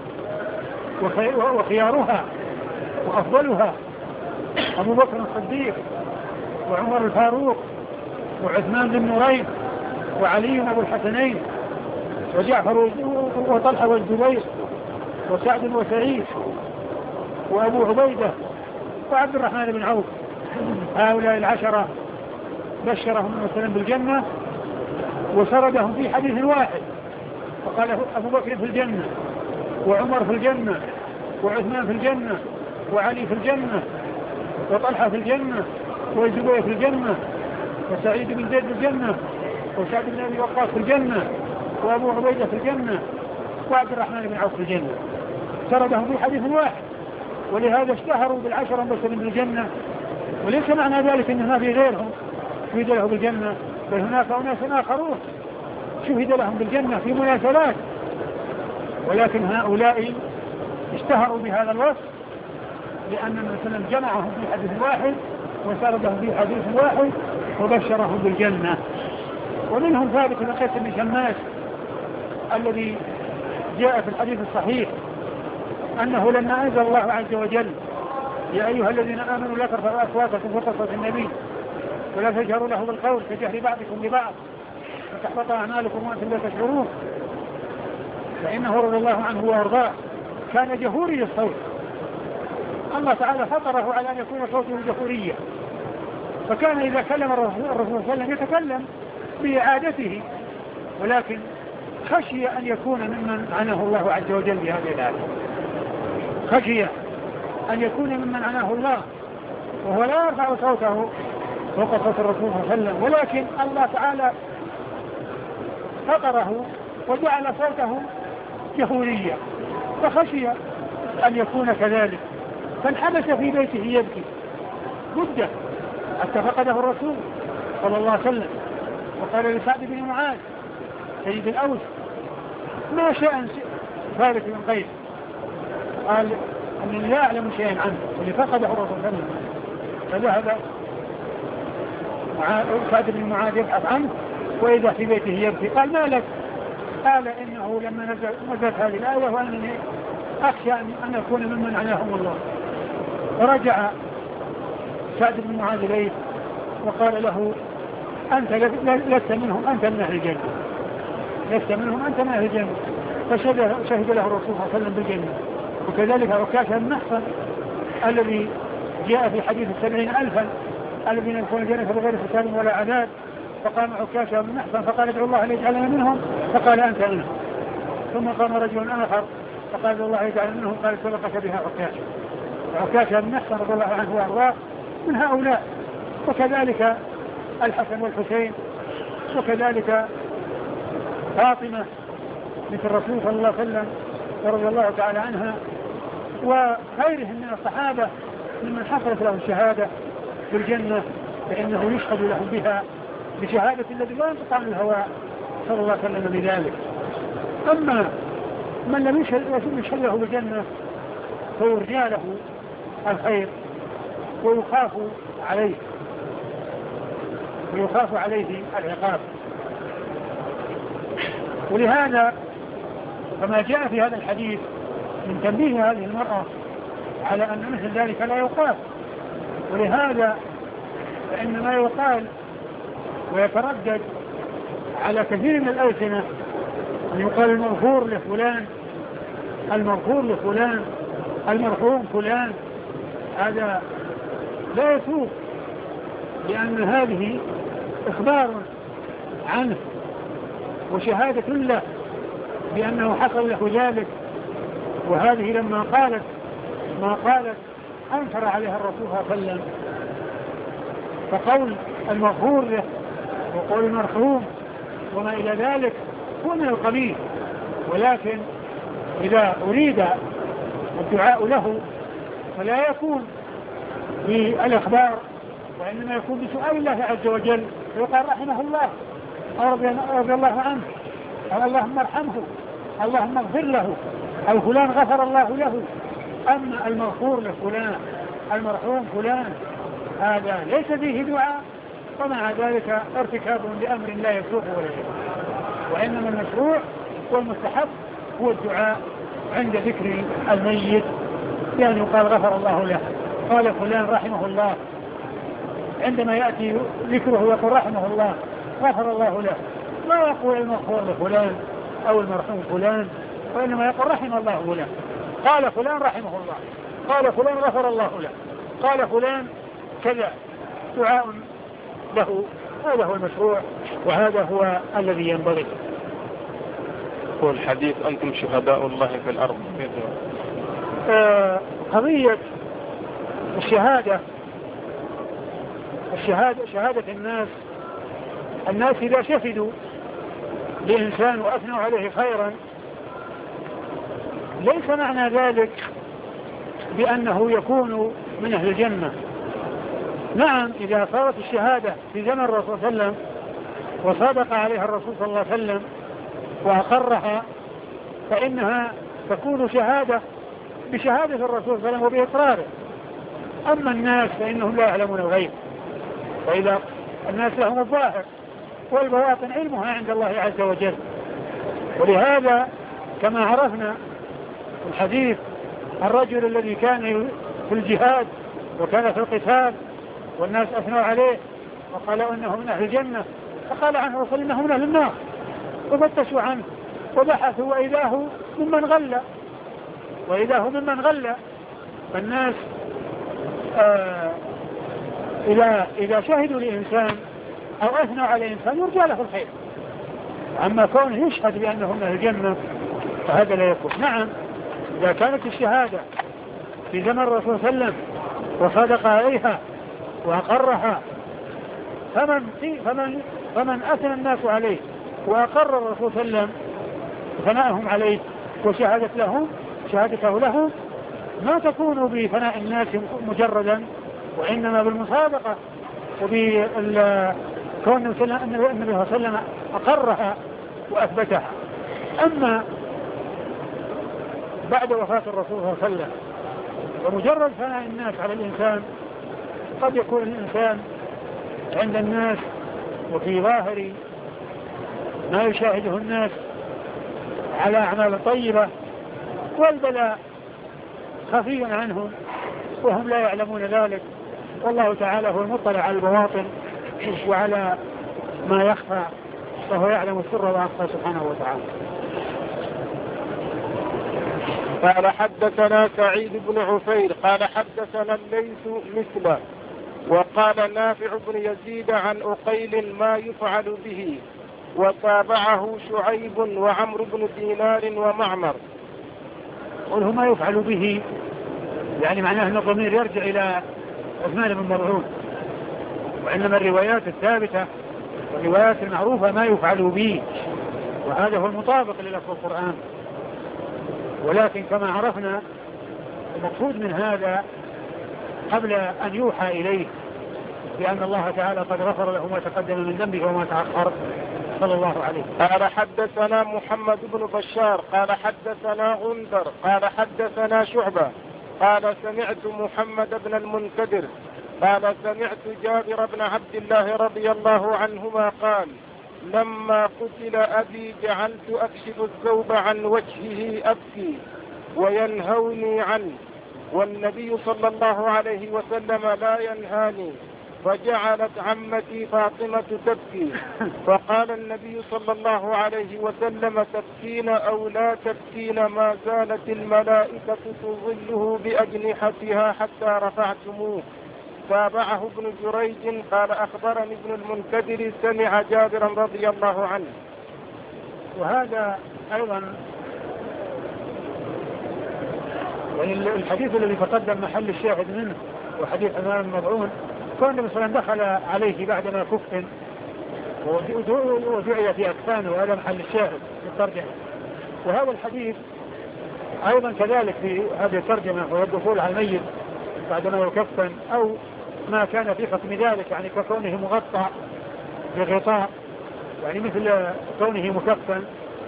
وخيارها وأفضلها أبو بكر الصديق وعمر الفاروق وعثمان ذو النورين وعلي أبو الحسنين وجعفر وطلحة والزبير وسعد وسعيد وأبو عبيدة وعبد الرحمن بن عوف. هؤلاء العشرة بشرهم مثلا بالجنة وسردهم في حديث واحد، فقال أبو بكر في الجنة وعمر في الجنة وعثمان في الجنة وعلي في الجنة وطلحة في الجنة والزبير في الجنة وسعيد بن زيد في الجنة وسعد بن أبي وقاص في الجنة وأبو عبيدة في الجنة وعبد الرحمن بن عوف في الجنة. سردهم في حديث واحد، ولهذا اشتهروا بالعشرة المبشرين بالجنة. وليس معنى ذلك أن ما في غيرهم شهد له بالجنة، بل هناك أناس آخرون شهد لهم بالجنة في مناسبات، ولكن هؤلاء اشتهروا بهذا الوصف لأن النبي صلى الله عليه وسلم جمعهم في حديث واحد وسردهم في حديث واحد وبشرهم بالجنة. ومنهم ثابت بن قيس بن شماس الذي جاء في الحديث الصحيح أنه لما أنزل الله عز وجل يا أيها الذين آمنوا لا ترفعوا أصواتكم فوق صوت النبي ولا تجهروا له بالقول كجهر بعضكم لبعض فتحبط أعمالكم وأنتم لا تشعرون، فإنه رضي الله عنه وأرضاه كان جهوري الصوت. الله تعالى فطره على أن يكون صوته جهوريا، فكان إذا كلم الرسول صلى الله عليه وسلم يتكلم بإعادته، ولكن خشي أن يكون ممن عناه الله عز وجل بهذه الآية، خشي أن يكون ممن عناه الله وهو لا يرفع صوته فوق صوت الرسول صلى الله عليه وسلم، ولكن الله تعالى فطره وجعل صوته جهوريا، فخشي أن يكون كذلك فانحبس في بيته يبكي مدة حتى فقده الرسول صلى الله عليه وسلم. وقال لسعد بن معاذ سيد الأوس ما شأن ثابت بن قيس؟ قال أنني لا أعلم شيئا عنه واللي فقده الرسول صلى الله عليه وسلم. فذهب سعد بن معاذ يبحث عنه وإذا في بيته يبكي. قال ما لك؟ قال إنه لما نزلت هذه الآية وأنني أخشى أن أكون ممن عناهم الله. فرجع سعد بن معاذ إليه وقال له أنت لست منهم، أنت من أهل الجنة، لست منهم، أنت من أهل الجنة. فشهد له الرسول صلى الله عليه وسلم بالجنة. وكذلك عكاشة بن محصن الذي جاء في حديث 70,000 الذين يدخلون الجنة بغير حساب ولا عذاب، فقام عكاشة بن محصن فقال ادعو الله أن يجعلنا منهم، فقال أنت منهم. ثم قام رجل آخر فقال رضي الله تعالى عنه قال سبقك بها عكاشة. عكاشة بن محصن رضي الله عنه وارضاه من هؤلاء، وكذلك الحسن والحسين، وكذلك فاطمة مثل الرسول صلى الله عليه وسلم رضي الله تعالى عنها، وغيرهم من الصحابة ممن حصلت له الشهادة في الجنة فإنه يشهد لهم بها بشهادة الذي لا ينطق عن الهوى صلى الله عليه وسلم بذلك. أما من لم يشهد له بالجنة فيرجى له الخير ويخاف عليه العقاب. ولهذا كما جاء في هذا الحديث من تنبيه هذه المرأة على أن مثل ذلك لا يقال، ولهذا فإن ما يقال ويتردد على كثير من الألسنة أن يقال المغفور لفلان، المغفور لفلان، المرحوم فلان، هذا لا يسوق، لأن هذه إخبار عنه وشهادة له بأنه حصل له ذلك. وهذه لما قالت ما قالت أنكر عليها الرسول صلى الله عليه وسلم. فقول المغفور له وقول المرحوم وما إلى ذلك هو من القبيل، ولكن إذا أريد الدعاء له فلا يكون بالإخبار، وإنما يكون بسؤال الله عز وجل، ويقال رحمه الله أو رضي الله عنه أو اللهم ارحمه، اللهم اغفر له، أو فلان غفر الله له. أما المغفور لفلان، المرحوم فلان، هذا ليس فيه دعاء، ومع ذلك ارتكاب لأمر لا يسوق ولا يسوق. وإنما المشروع والمستحب هو الدعاء عند ذكر الميت، يعني يقال غفر الله له، قال فلان رحمه الله، عندما يأتي ذكره يقول رحمه الله غفر الله له، ما يقول المغفور لفلان أو المرحوم فلان، وإنما يقول رحم الله له، قال فلان رحمه الله، قال فلان غفر الله له، قال فلان كذا، دعاء له. هذا هو المشروع وهذا هو الذي ينبغي. هو الحديث أنتم شهداء الله في الأرض. قضية شهادة الناس إذا شهدوا لإنسان وأثنوا عليه خيرا ليس معنى ذلك بأنه يكون من أهل الجنة. نعم، إذا صارت الشهادة في زمن الرسول صلى الله عليه وسلم وصادق عليها الرسول صلى الله عليه وسلم وأقرها فإنها تكون شهادة بشهادة الرسول صلى الله عليه وسلم وبإقراره. أما الناس فإنهم لا يعلمون الغيب، وإذا الناس لهم الظاهر والبواطن علمها عند الله عز وجل. ولهذا كما عرفنا الحديث الرجل الذي كان في الجهاد وكان في القتال والناس أثنوا عليه وقالوا إنه من أهل الجنة، فقال عنه رسول إنه من أهل النار، وفتشوا عنه وبحثوا وإذا هو ممن غلى. فالناس إذا شهدوا لإنسان أو أثنوا على إنسان يرجى له الخير. أما كونه يشهد بأنه من أهل الجنة فهذا لا يكون. نعم، إذا كانت الشهادة في زمن الرسول صلى الله عليه وسلم وصدق عليها وأقرها فمن أثنى الناس عليه وأقر الرسول صلى الله عليه وسلم ثناءهم عليه شهادته له ما تكون بثناء الناس مجردا، وإنما بالمصادقة وبكون النبي صلى الله عليه وسلم أقرها وأثبتها. أما بعد وفاة الرسول صلى الله عليه وسلم ومجرد ثناء الناس على الإنسان، قد يكون الإنسان عند الناس وفي ظاهر ما يشاهده الناس على أعمال طيبة والبلاء خفي عنهم وهم لا يعلمون ذلك، والله تعالى هو المطلع على البواطن وعلى ما يخفى، وهو يعلم السر وأخفى سبحانه وتعالى. قال حدثنا سعيد بن عفير قال حدثنا الليث مثله، وقال نافع بن يزيد عن أقيل ما يفعل به، وتابعه شعيب وعمرو بن دينار ومعمر. قوله ما يفعل به يعني معناه أن الضمير يرجع إلى عثمان بن مظعون، وإنما الروايات الثابتة والروايات المعروفة ما يفعل به، وهذا هو المطابق للفظ القرآن. ولكن كما عرفنا المقصود من هذا قبل أن يوحى إليه بأن الله تعالى قد غفر له ما تقدم من ذنبه وما تأخر صلى الله عليه. قال حدثنا محمد بن بشار قال حدثنا غندر قال حدثنا شعبة قال سمعت محمد بن المنكدر قال سمعت جابر بن عبد الله رضي الله عنهما قال لما قتل أبي جعلت أكشف الثوب عن وجهه أبكي وينهوني عنه والنبي صلى الله عليه وسلم لا ينهاني، فجعلت عمتي فاطمة تبكي، فقال النبي صلى الله عليه وسلم تبكين أو لا تبكين ما زالت الملائكة تظله بأجنحتها حتى رفعتموه. تابعه ابن جريج قال أخبرني ابن المنكدر سمع جابرا رضي الله عنه. وهذا أيضا الحديث الذي تقدم محل الشاهد منه وحديث عثمان بن مظعون كان النبي صلى الله عليه وسلم دخل عليه بعدما كفن ودعي في أكفانه، وهذا محل الشاهد في الترجمة. وهذا الحديث أيضا كذلك في هذه الترجمة وهو الدخول على الميت بعدما يكفن أو ما كان في حكم ذلك، يعني ككونه مغطى بغطاء، يعني مثل كونه مكفن.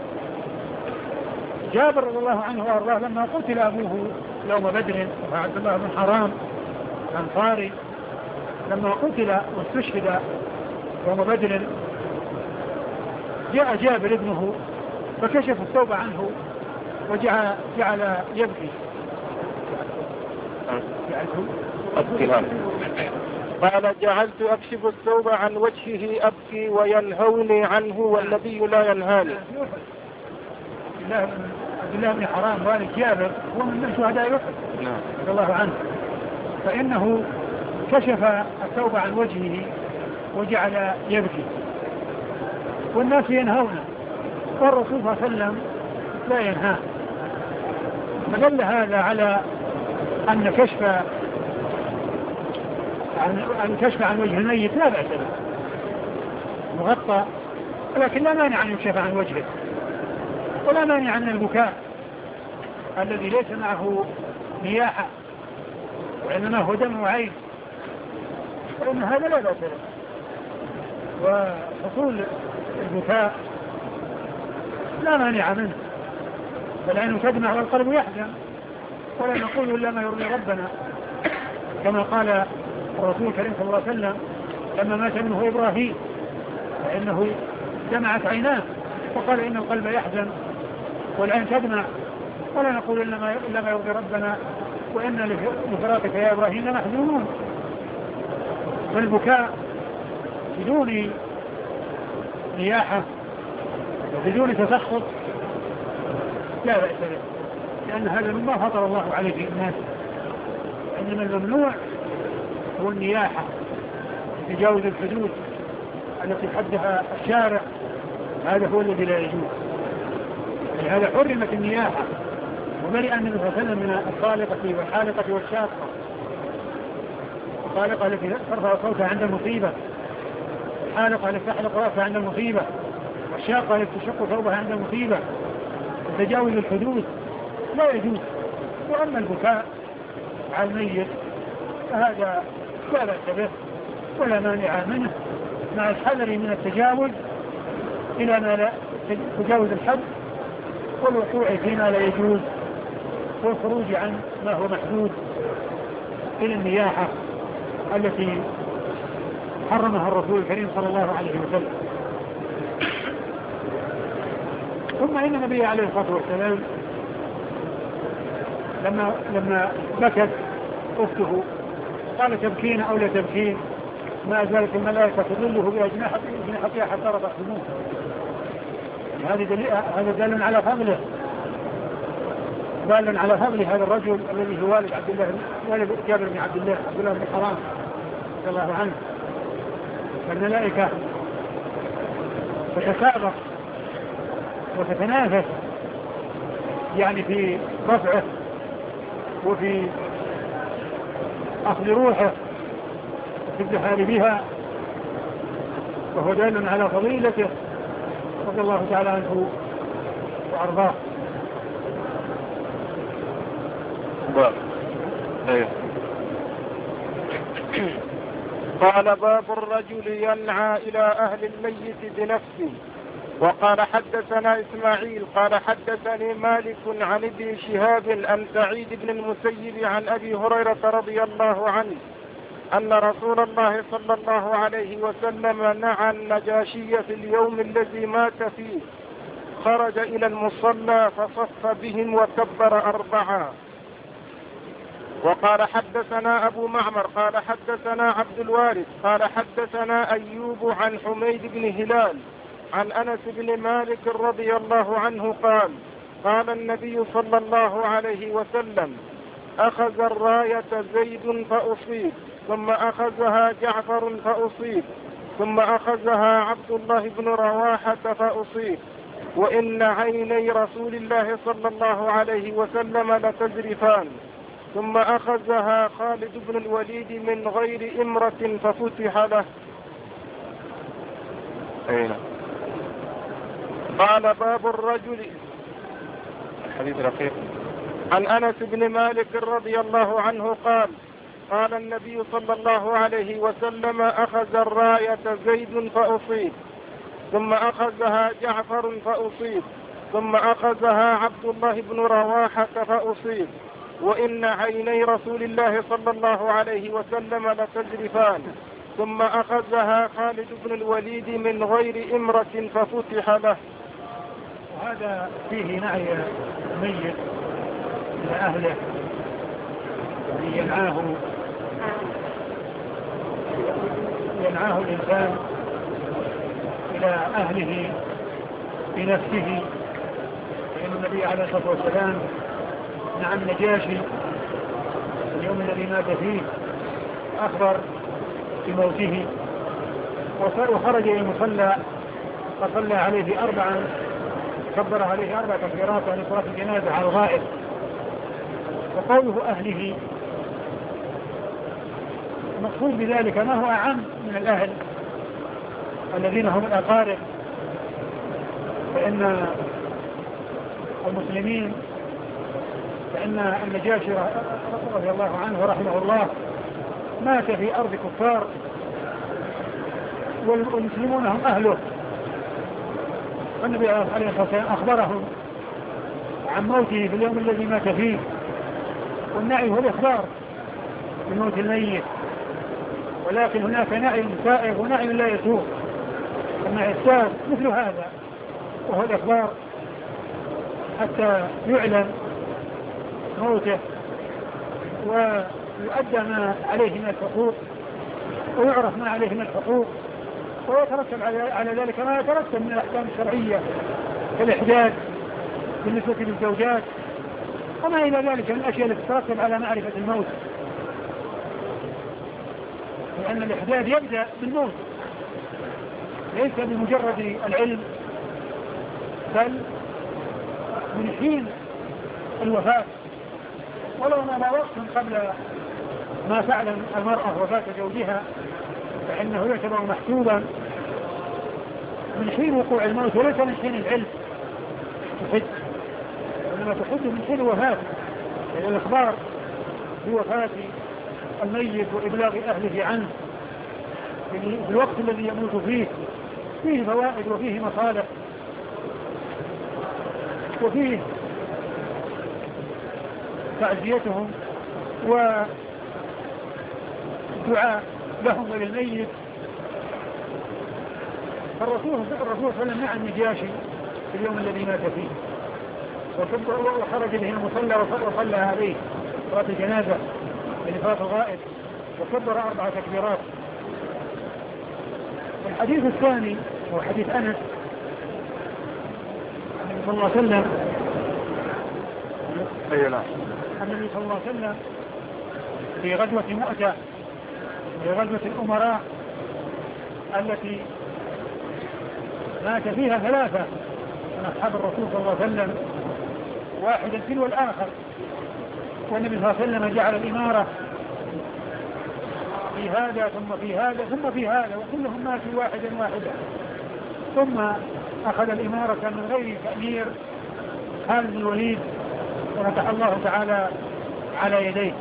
جابر رضي الله عنه وارضاه لما قتل أبوه يوم بدر وعبد الله بن حرام الأنصاري لما قتل واستشهد يوم بدر جاء جابر ابنه فكشف الثوب عنه وجعل يبكي. قال جعلت أكشف الثوب عن وجهه أبكي وينهوني عنه والنبي لا ينهاني. عبد الله بن حرام والد جابر هو من شهداء أحد رضي الله عنه، فإنه كشف الثوب عن وجهه وجعل يبكي والناس ينهونه والرسول صلى الله عليه وسلم لا ينهاه، فدل هذا على أن كشف عن وجه الميت لا بأس به مغطى، ولكن لا مانع أن يكشف عن وجهه، ولا مانع أن البكاء الذي ليس معه نياحة وإنما هو دم وعين فإن هذا لا بأس به. وحصول البكاء لا مانع منه، فالعين تدمع والقلب يحزن، ولا نقول إلا ما يرضي ربنا، كما قال الرسول الكريم صلى الله عليه وسلم لما مات منه إبراهيم فإنه دمعت عيناه وقال إن القلب يحزن والعين تدمع، ولا نقول إلا ما يرضي ربنا وإن لفراقك يا إبراهيم لمحزونون. والبكاء بدون نياحة وبدون تسخط لا بأس به، لأن هذا مما فطر الله عليه في الناس، إنما الممنوع هو النياحة تجاوز الحدود التي حدها الشارع، هذا هو الذي لا يجوز. لهذا حرمت النياحة وبرئ النبي صلى الله عليه وسلم من الصالقة والحالقة والشاقة. الصالقة التي ترفع صوتها عند المصيبة، الحالقة التي تحلق رأسها عند المصيبة، والشاقة التي تشق ثوبها عند المصيبة. تجاوز الحدود لا يجوز. وأما البكاء على الميت فهذا لا بأس به ولا مانع منه، مع الحذر من التجاوز إلى ما لا تجاوز الحد والوقوع فيما لا يجوز والخروج عن ما هو محدود إلى النياحة التي حرمها الرسول الكريم صلى الله عليه وسلم. ثم إن النبي عليه الصلاة والسلام لما بكت أخته قال تبكين أو لا تبكين ما زالت الملائكة تظله بأجنحتها حتى رفعتموه. هذا دال على فضله، دال على فضل هذا الرجل الذي هو والد جابر بن عبد الله بن حرام رضي الله عنه. فالملائكة تتسابق وتتنافس يعني في رفعه وفي أخذ روحه في الدخال بها، وهو دال على فضيلته رضي الله تعالى عنه وأرضاه. قال باب الرجل ينعى إلى أهل الميت بنفسه. وقال حدثنا إسماعيل قال حدثني مالك عن ابن شهاب عن سعيد بن المسيب عن أبي هريرة رضي الله عنه أن رسول الله صلى الله عليه وسلم نعى النجاشي في اليوم الذي مات فيه، خرج إلى المصلى فصف بهم وكبر 4. وقال حدثنا أبو معمر قال حدثنا عبد الوارث قال حدثنا أيوب عن حميد بن هلال عن أنس بن مالك رضي الله عنه قال قال النبي صلى الله عليه وسلم أخذ الراية زيد فأصيب، ثم أخذها جعفر فأصيب، ثم أخذها عبد الله بن رواحة فأصيب، وإن عيني رسول الله صلى الله عليه وسلم لتذرفان، ثم أخذها خالد بن الوليد من غير إمرة ففتح له. قال باب الرجل الحديث الأخير عن أنس بن مالك رضي الله عنه قال قال النبي صلى الله عليه وسلم أخذ الراية زيد فأصيب، ثم أخذها جعفر فأصيب، ثم أخذها عبد الله بن رواحة فأصيب، وإن عيني رسول الله صلى الله عليه وسلم لتذرفان، ثم أخذها خالد بن الوليد من غير إمرة ففتح له. وهذا فيه نعي ميت إلى أهله، يعني ينعاه الإنسان إلى أهله بنفسه، لأن النبي عليه الصلاة والسلام نعى النجاشي اليوم الذي مات فيه أخبر بموته، وخرج إلى المصلى فصلى عليه 4 كبر عليه 4 تكبيرات عن صلاة الجنازة على الغائب. وقوله أهله المقصود بذلك ما هو أعم من الأهل الذين هم الأقارب، فإن المسلمين فإن النجاشي رضي الله عنه ورحمه الله مات في أرض كفار، والمسلمون هم أهله، والنبي عليه الصلاة والسلام أخبرهم عن موته في اليوم الذي مات فيه، والنعي هو الإخبار بموت الميت، ولكن هناك نعي سائغ ونعي لا يسوغ. النعي السائغ مثل هذا وهو الإخبار حتى يعلم موته ويؤدى ما عليه من الحقوق ويعرف ما عليه من الحقوق، ويترتب على ذلك ما يترتب من الأحكام الشرعية كالإحداد بالنسبة للزوجات وما إلى ذلك من الأشياء التي تترتب على معرفة الموت، لأن الإحداد يبدأ بالموت ليس بمجرد العلم، بل من حين الوفاة، ولو ما وقت قبل ما تعلم المرأة وفاة زوجها فإنه يعتبر محسوبا من حين وقوع الموت وليس من حين العلم تحد، وإنما تحد من حين الوفاة، يعني الإخبار بوفاة الميت وإبلاغ أهله عنه في الوقت الذي يموت فيه فوائد وفيه مصالح وفيه تعزيتهم ودعاء لهم وللميت. الرسول صلى الله عليه وسلم نعى النجاشي في اليوم الذي مات فيه وخرج به المصلى وصلى عليه صلاة الجنازة لنفاة الغائب وكبر 4 تكبيرات. الحديث الثاني هو حديث أنس صلى الله عليه وسلم النبي صلى الله عليه وسلم في غزوة مؤتة في غزوة الأمراء التي مات فيها 3 من أصحاب الرسول صلى الله عليه وسلم، واحدا تلو الآخر. والنبي صلى الله عليه وسلم جعل الإمارة في هذا ثم في هذا ثم في هذا، وكلهم ماتوا واحدا واحدا. ثم أخذ الإمارة من غير تأمير خالد بن الوليد وفتح الله تعالى على يديه.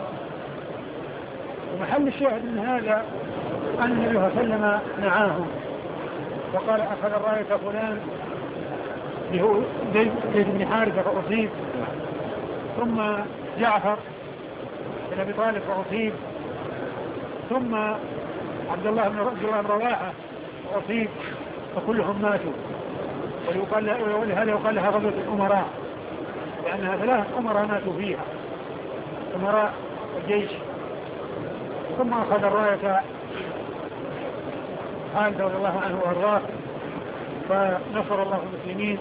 ومحل الشاهد من هذا أن النبي صلى الله عليه وسلم نعاهم وقال أخذ الراية فلان اللي هو زيد بن حارثة فأصيب، ثم جعفر بن أبي طالب فأصيب، ثم عبد الله بن رواحة فأصيب، فكلهم ماتوا. ولهذا يقال لها غزوة الأمراء، لأنها 3 أمراء ماتوا فيها، أمراء الجيش. ثم أخذ الراية خالد رضي الله عنه وأرضاه، فنصر الله المسلمين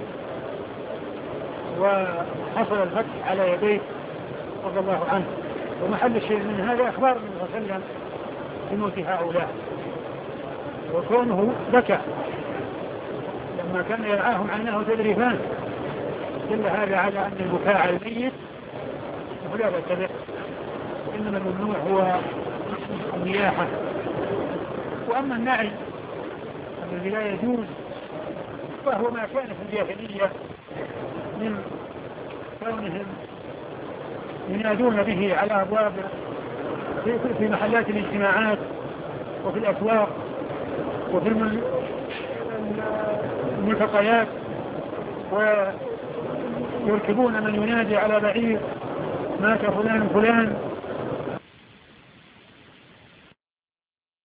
وحصل الفتح على يديه رضي الله عنه. ومحل الشيء من هذا أخبار النبي صلى الله عليه وسلم بموت هؤلاء، وكونه بكى لما كان يرعاهم عنه تدريفان، دل هذا على أن البكاء على الميت لا بأس به، إنما الممنوع هو النياحة. وأما النعي الذي لا يجوز فهو ما كان في الجاهلية من كونهم ينادون به على أبواب في محلات الاجتماعات وفي الأسواق وفي الملتقيات، ويركبون من ينادي على بعير مات فلان فلان،